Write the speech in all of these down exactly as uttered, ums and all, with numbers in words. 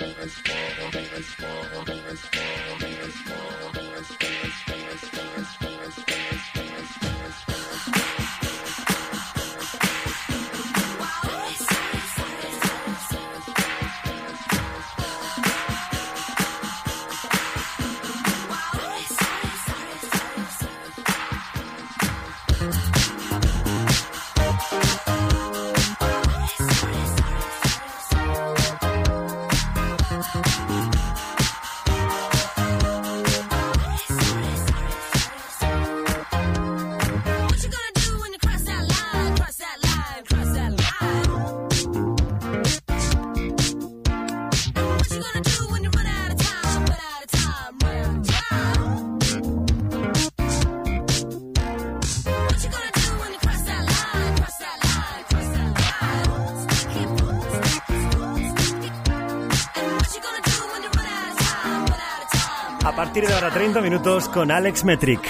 A partir de ahora, treinta minutos con Alex Metric.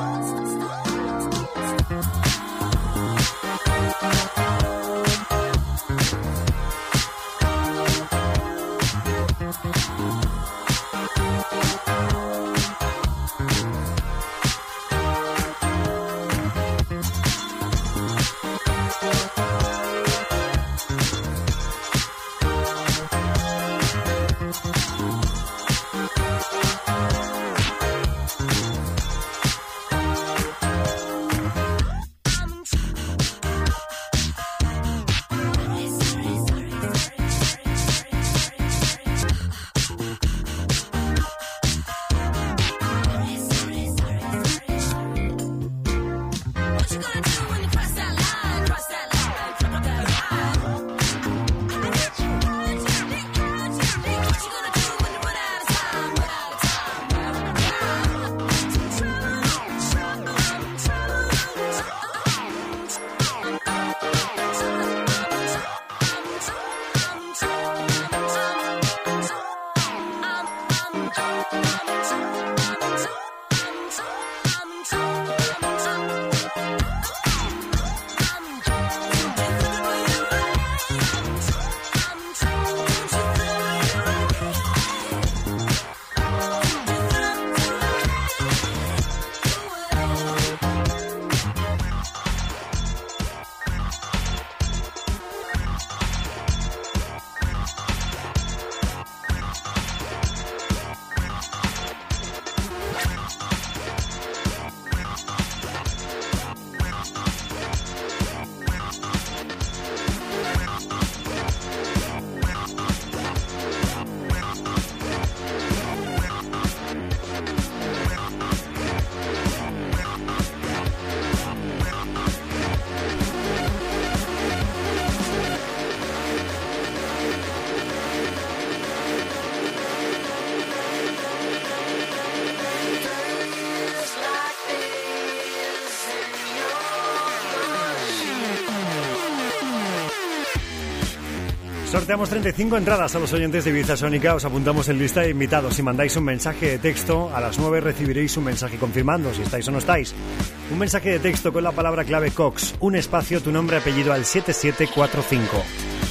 Sorteamos treinta y cinco entradas a los oyentes de Ibiza Sónica. Os apuntamos en lista de invitados. Si mandáis un mensaje de texto, a las nueve recibiréis un mensaje confirmando si estáis o no estáis. Un mensaje de texto con la palabra clave Cox, un espacio, tu nombre, apellido al siete siete cuatro cinco.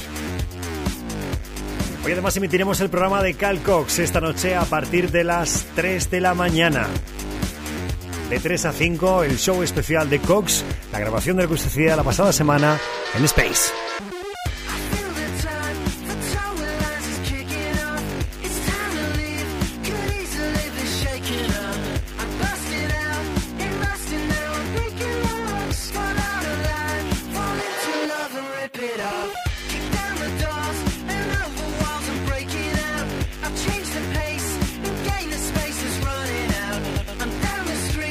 Hoy además emitiremos el programa de Cal Cox esta noche a partir de las tres de la mañana. De tres a cinco, el show especial de Cox, la grabación de la que usted decía la pasada semana en Space.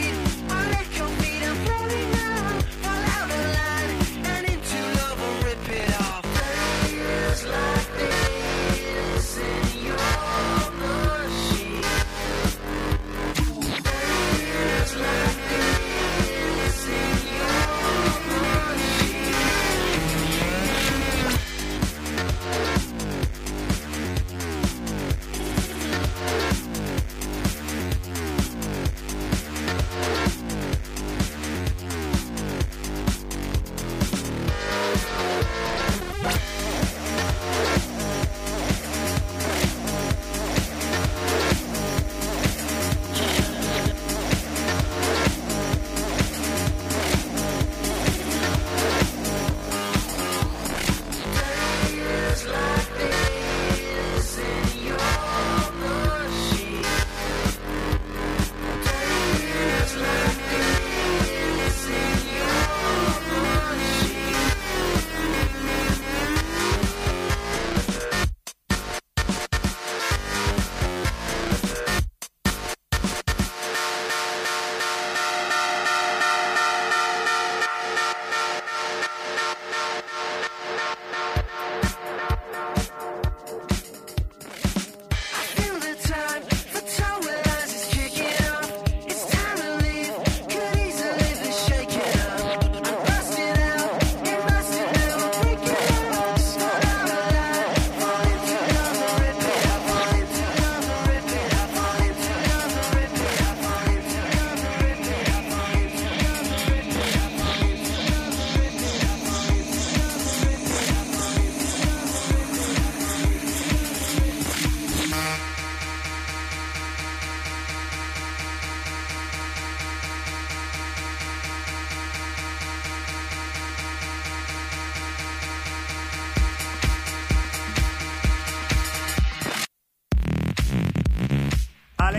Rip it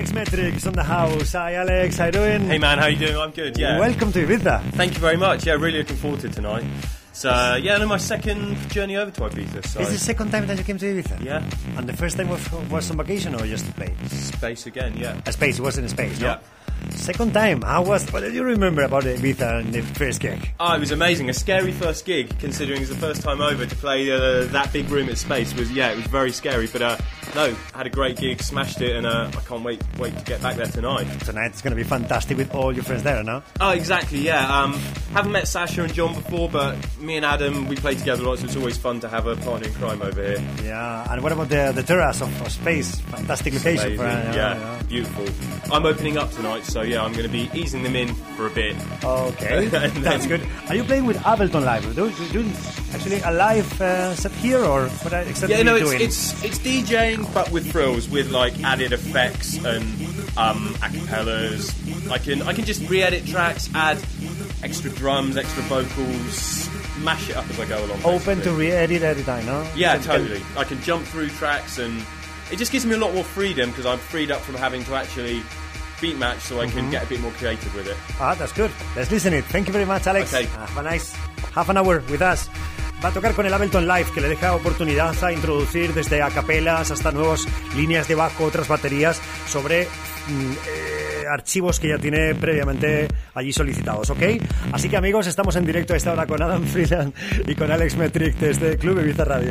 Alex Metrix on the house. Hi Alex, how you doing? Hey man, how you doing? I'm good, yeah. Welcome to Ibiza. Thank you very much, yeah, really looking forward to tonight. So, uh, yeah, no, my second journey over to Ibiza. So. Is it the second time that you came to Ibiza? Yeah. And the first time was, was on vacation or just to play? Space again, yeah. A space, it was in space, no? Yeah. Second time, how was, what did you remember about Ibiza and the first gig? Oh, it was amazing. A scary first gig, considering it was the first time over to play uh, that big room at Space. Was Yeah, it was very scary, but uh, no, had a great gig, smashed it, and uh, I can't wait wait to get back there tonight. Tonight it's going to be fantastic with all your friends there, no? Oh, exactly, yeah. Um, haven't met Sasha and John before, but me and Adam, we play together a lot, so it's always fun to have a partner in crime over here. Yeah, and what about the the terrace of, of Space? Fantastic location. For, uh, yeah, yeah, yeah, beautiful. I'm opening up tonight, so yeah, I'm going to be easing them in for a bit. Okay, then, that's good. Are you playing with Ableton Live? Do you do actually a live uh, set here, or what exactly yeah, no, are you it's, doing? it's it's DJing, but with frills, with like added effects and um, acapellas. I can I can just re-edit tracks, add extra drums, extra vocals, mash it up as I go along. Open basically. to re-edit every time, no? Yeah, can, totally. Can... I can jump through tracks, and it just gives me a lot more freedom because I'm freed up from having to actually beat match, so I can mm-hmm. get a bit more creative with it. Ah, that's good. Let's listen it. Thank you very much, Alex. Okay. Have a nice half an hour with us. Va a tocar con el Ableton Live, que le deja oportunidad a introducir desde acapelas hasta nuevas líneas de bajo, otras baterías sobre mm, eh, archivos que ya tiene previamente allí solicitados, ¿ok? Así que amigos, estamos en directo a esta hora con Adam Freeland y con Alex Metrix desde Club Ibiza Radio.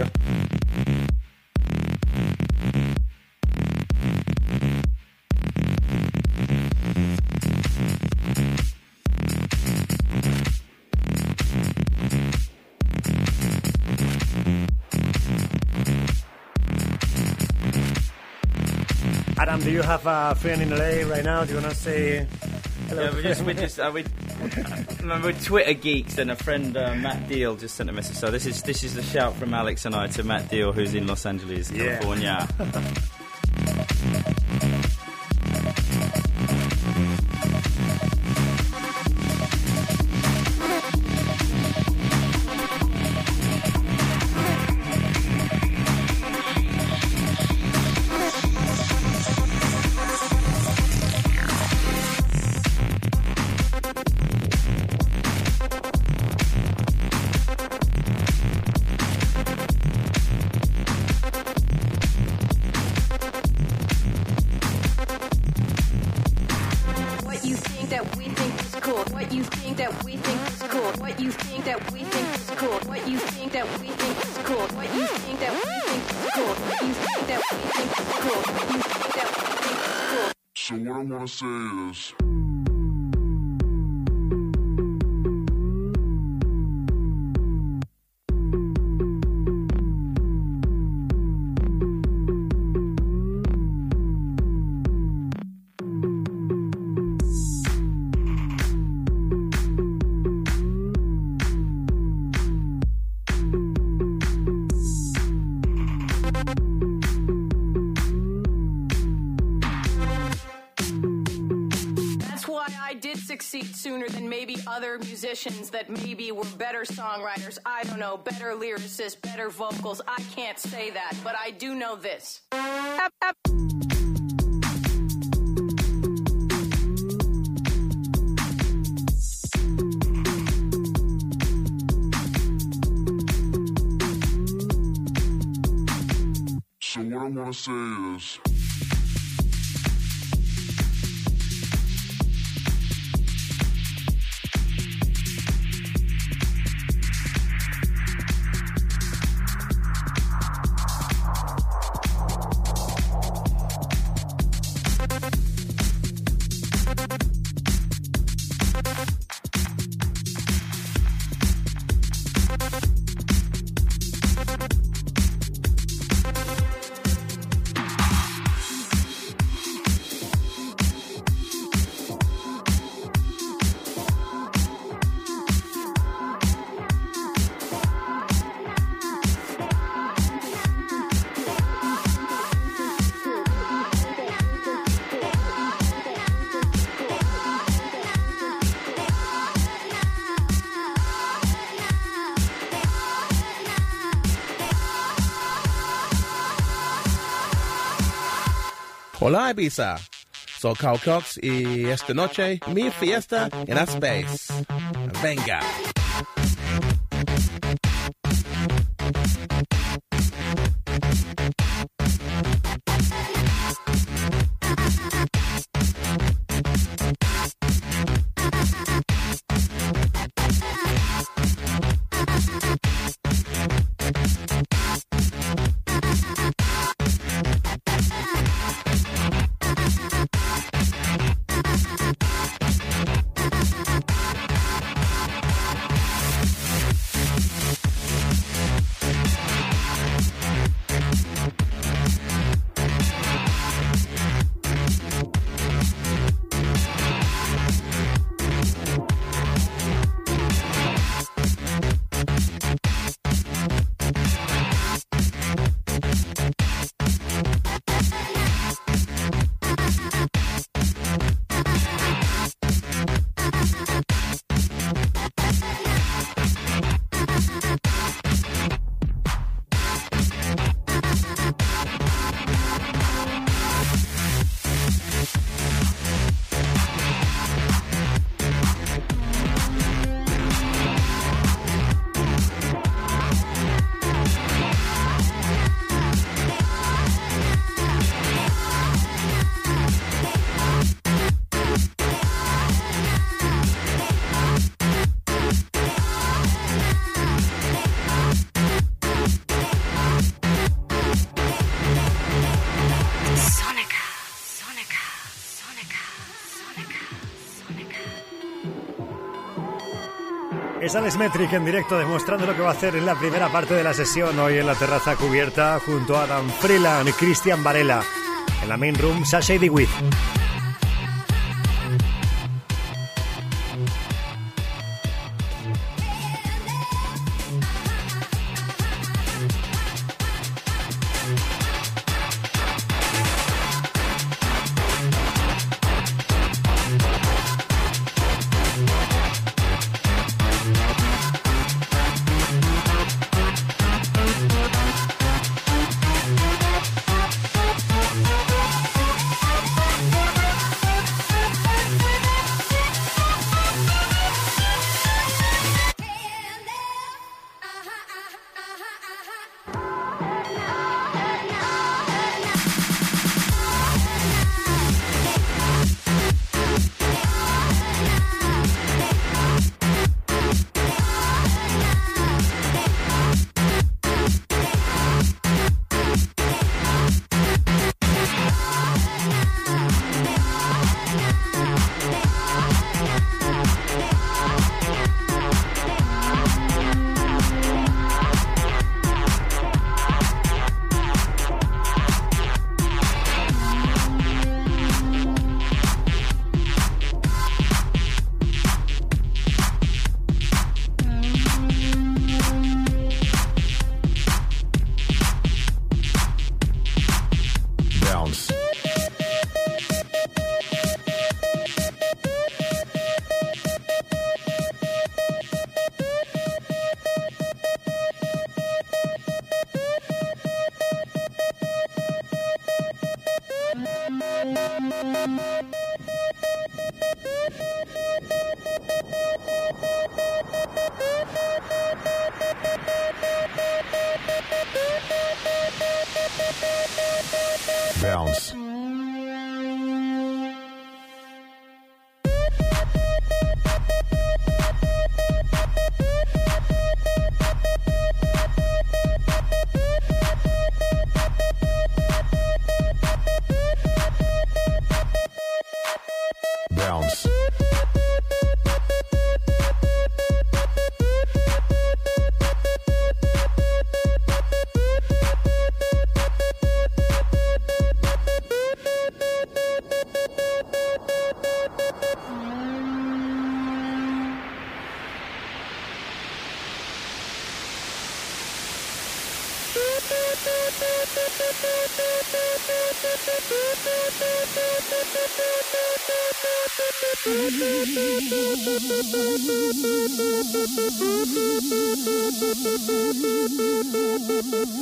Adam, do you have a friend in L A right now? Do you want to say hello? Yeah, we're just, we're just, uh, we, we're Twitter geeks, and a friend, uh, Matt Deal, just sent a message. So this is this is the shout from Alex and I to Matt Deal, who's in Los Angeles, yeah. California. So what I want to say is... Sooner than maybe other musicians that maybe were better songwriters, I don't know, better lyricists, better vocals. I can't say that, but I do know this. Up, up. So what I want to say is... Hola Ibiza, Soy Carl Cox y esta noche mi fiesta en Space. Venga. Es Alex Metric en directo demostrando lo que va a hacer en la primera parte de la sesión hoy en la terraza cubierta junto a Adam Freeland y Cristian Varela. En la main room, Sasha y DeWitt. Bounce. Bounce.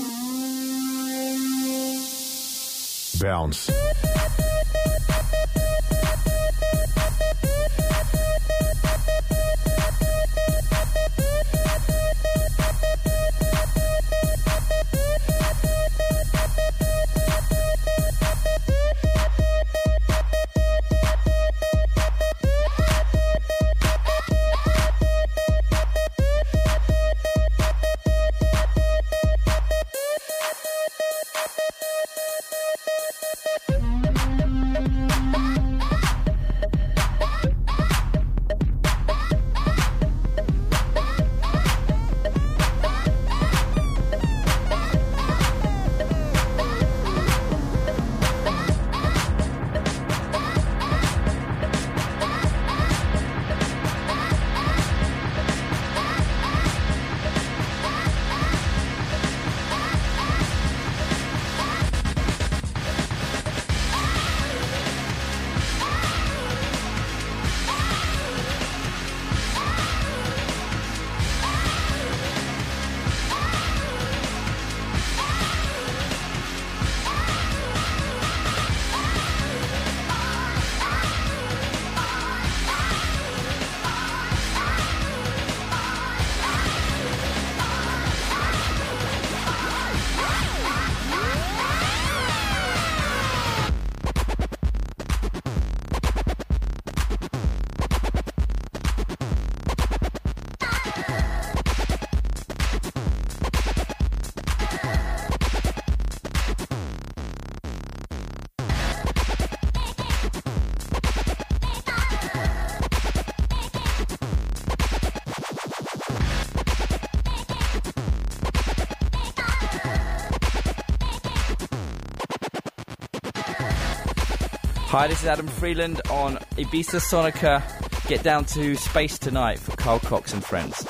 Bounce. Hi, this is Adam Freeland on Ibiza Sonica. Get down to Space Tonight for Carl Cox and friends.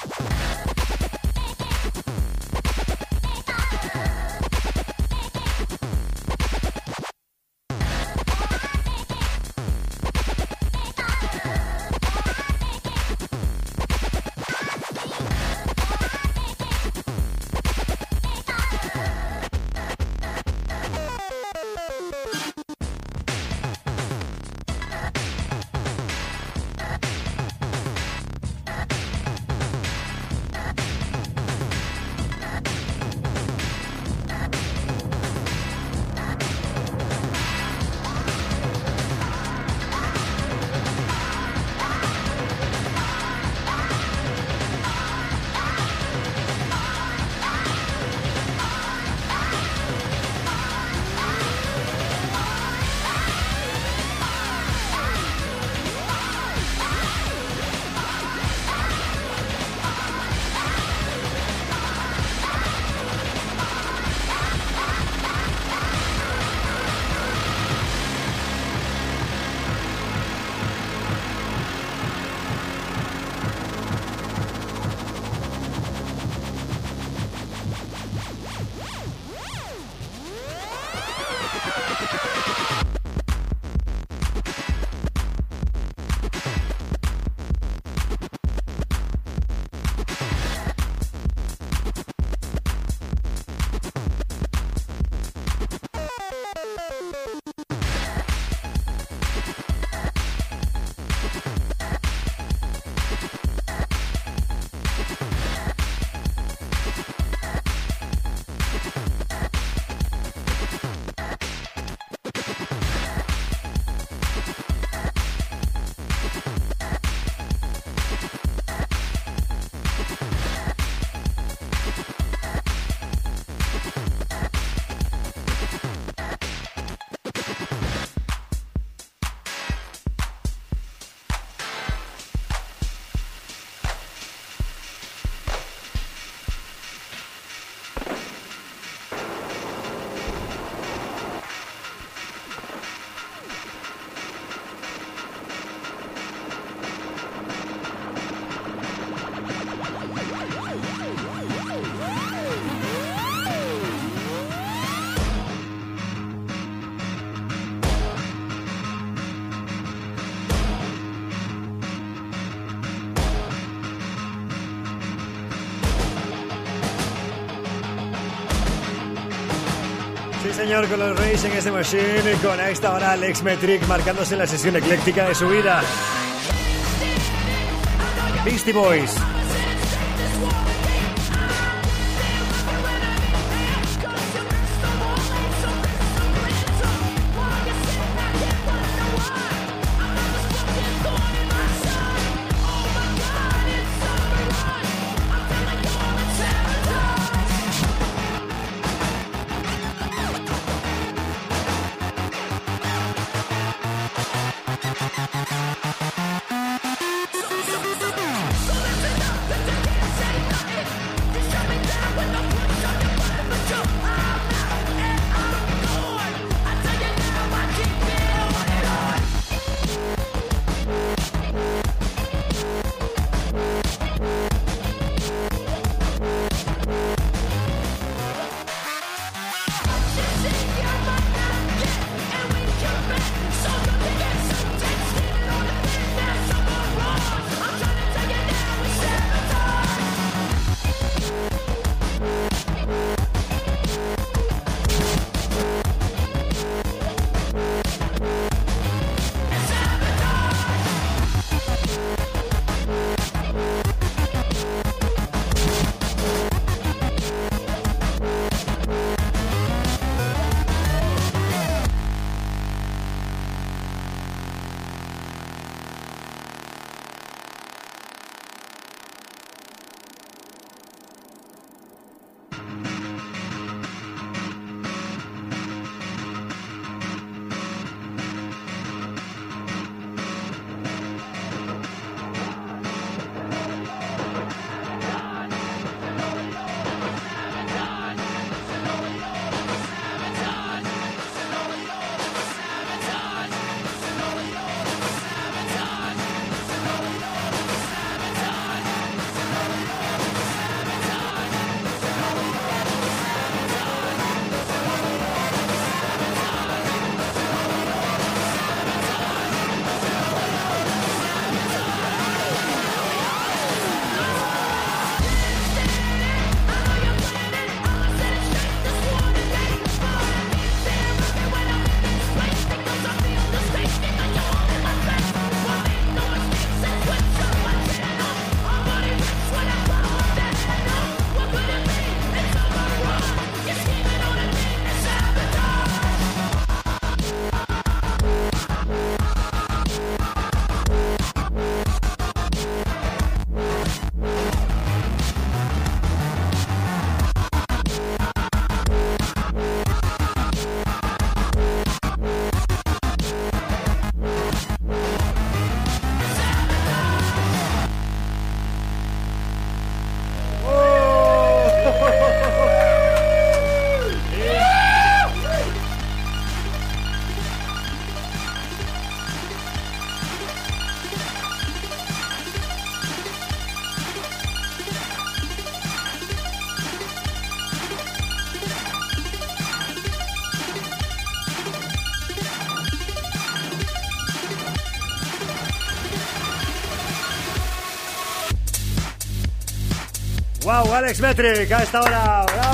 Sí, señor, con los Rage Against the Machine, con a esta hora Alex Metric marcándose la sesión ecléctica de su vida. Beastie Boys. So Wow, Alex Metric, a esta hora. ¡Bravo!